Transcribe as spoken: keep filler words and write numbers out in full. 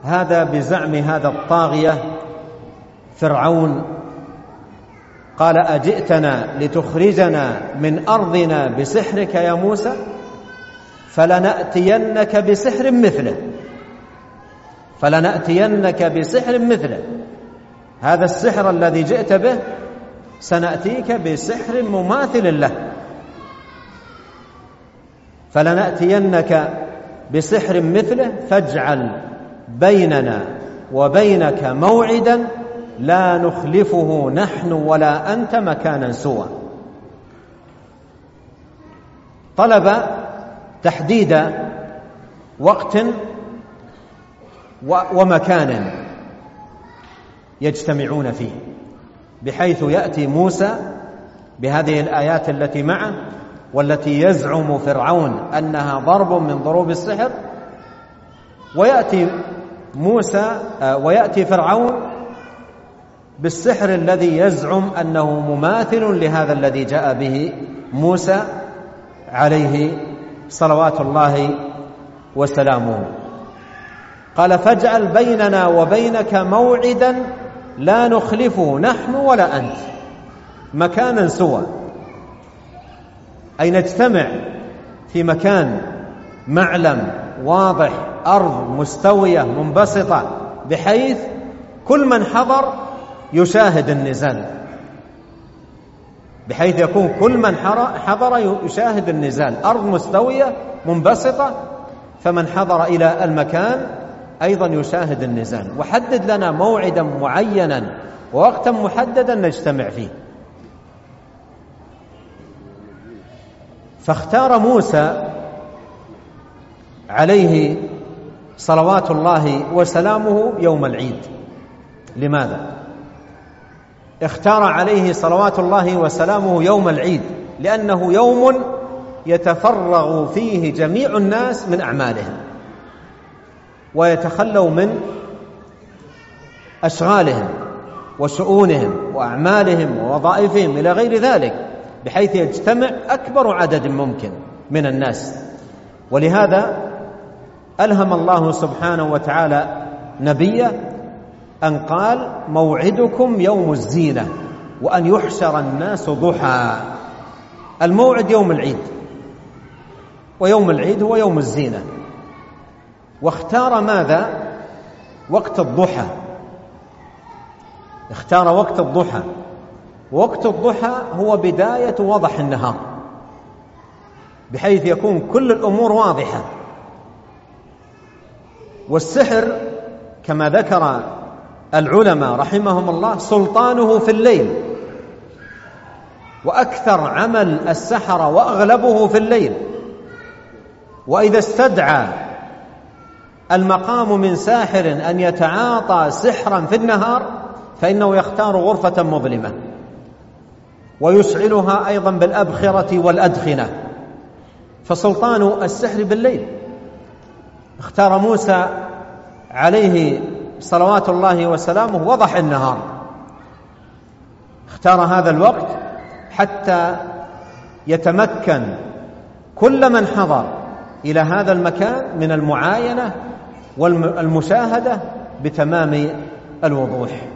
هذا بزعم هذا الطاغية فرعون. قال: أجئتنا لتخرجنا من أرضنا بسحرك يا موسى؟ فلنأتينك بسحر مثله فلنأتينك بسحر مثله هذا السحر الذي جئت به سنأتيك بسحر مماثل له. فلنأتينك بسحر مثله فاجعل بيننا وبينك موعدا لا نخلفه نحن ولا أنت مكانا سوى. طلب تحديد وقت ومكان يجتمعون فيه، بحيث يأتي موسى بهذه الآيات التي معه والتي يزعم فرعون أنها ضرب من ضروب السحر، ويأتي موسى ويأتي فرعون بالسحر الذي يزعم أنه مماثل لهذا الذي جاء به موسى عليه صلوات الله وسلامه. قال: فاجعل بيننا وبينك موعدا لا نخلفه نحن ولا أنت مكانا سوى، أي نجتمع في مكان معلم واضح، أرض مستوية منبسطة، بحيث كل من حضر يشاهد النزال، بحيث يكون كل من حضر يشاهد النزال، أرض مستوية منبسطة، فمن حضر إلى المكان أيضا يشاهد النزال. وحدد لنا موعدا معينا ووقتا محددا نجتمع فيه. فاختار موسى عليه صلوات الله وسلامه يوم العيد. لماذا اختار عليه صلوات الله وسلامه يوم العيد؟ لأنه يوم يتفرغ فيه جميع الناس من أعمالهم ويتخلوا من أشغالهم وشؤونهم وأعمالهم ووظائفهم إلى غير ذلك، بحيث يجتمع أكبر عدد ممكن من الناس. ولهذا ألهم الله سبحانه وتعالى نبيه أن قال: موعدكم يوم الزينة وأن يحشر الناس ضحى. الموعد يوم العيد، ويوم العيد هو يوم الزينة. واختار ماذا؟ وقت الضحى. اختار وقت الضحى، ووقت الضحى هو بداية وضح النهار، بحيث يكون كل الأمور واضحة. والسحر كما ذكر العلماء رحمهم الله سلطانه في الليل، وأكثر عمل السحرة وأغلبه في الليل. وإذا استدعى المقام من ساحر أن يتعاطى سحرا في النهار فإنه يختار غرفة مظلمة ويشعلها أيضا بالأبخرة والأدخنة، فسلطان السحر بالليل. اختار موسى عليه صلوات الله وسلامه وضح النهار، اختار هذا الوقت حتى يتمكن كل من حضر إلى هذا المكان من المعاينة والمشاهدة بتمام الوضوح.